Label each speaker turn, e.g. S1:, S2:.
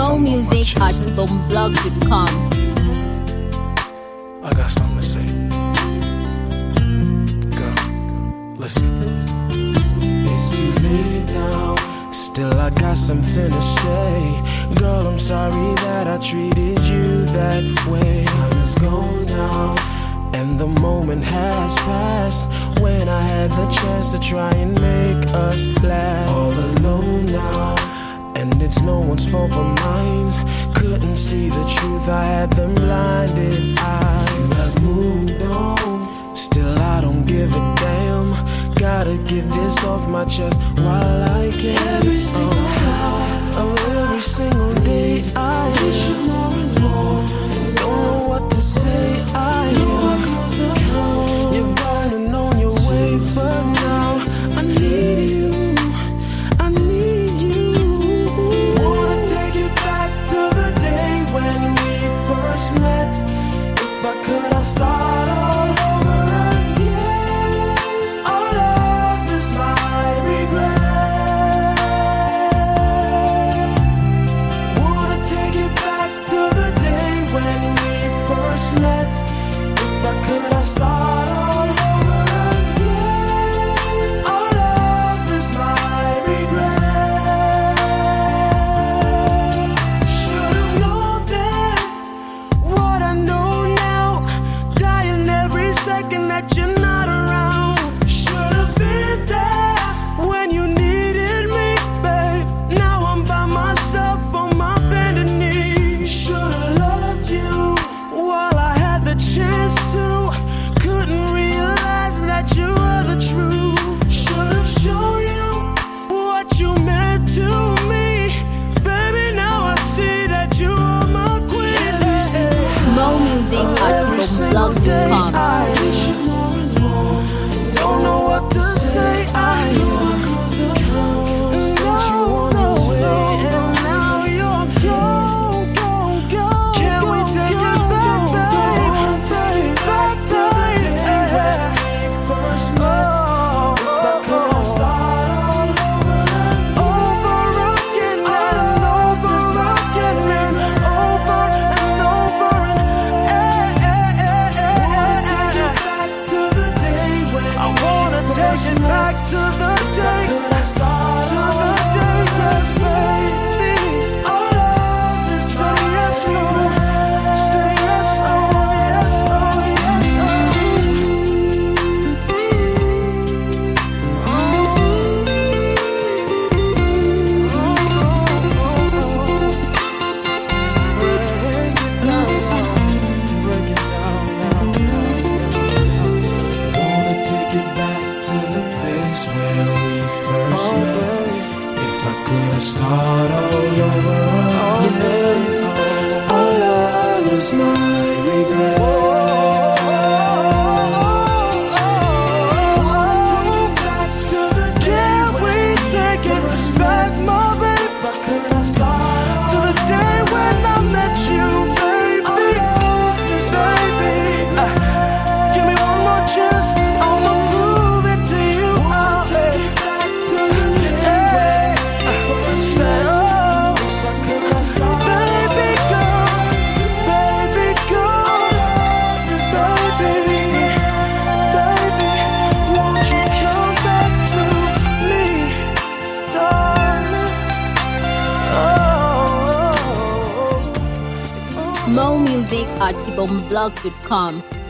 S1: More music at boomblog.com.
S2: I got something to say. Girl, listen. It's too late now. Still, I got something to say. Girl, I'm sorry that I treated you that way. Time has gone down, and the moment has passed when I had the chance to try and make us laugh. All alone now, and it's no one's fault but mine. Couldn't see the truth, I had them blinded eyes. You have moved on, still I don't give a damn. Gotta get this off my chest while I can. Every single hour of every single day I wish you more and more, and don't know what to say. I know I close the door. You're burning on your way, but now I need you. I need you. Wanna take you back to the day when we first met. If I could, I'll start all over again. Our love is my regret. Wanna take you back to the day when we first met. If I could, I'll start all over again. Our love is my regret. Should've known then what I know now. Dying every second that you're not around. Should've been there when you needed me, babe. Now I'm by myself on my bended knees. Should've loved you while I had the chance to. Couldn't realize that you were the truth. Should've shown you what you meant to me, baby. Now I see that you are my queen.
S1: More music at
S2: Every single day
S1: boomblog.com.
S2: I wish you more and more, and don't know what to say. I know I close the door. Sent you on your way, and now you're gone. Can we take it back, babe? Take it back to the day when we first met. If I could, I'll start all over again, and over again, over and over I wanna take it back to the day, yes, baby. Our love is so yes, say yes, oh yes, oh yes, break it down now. Wanna take it back to the place where we first met. If I could, I'd start all over again. Our love is my regret. Wanna take it back to the day we take it back, my baby. If I could, I'd start to the day when I met you, baby. Give me one more chance, I'ma prove it to you. I'll take it back to the day when we first met. If I could, I'd start. Baby girl, baby, won't you come back to me, darling? Oh.
S1: More music at boomblog.com.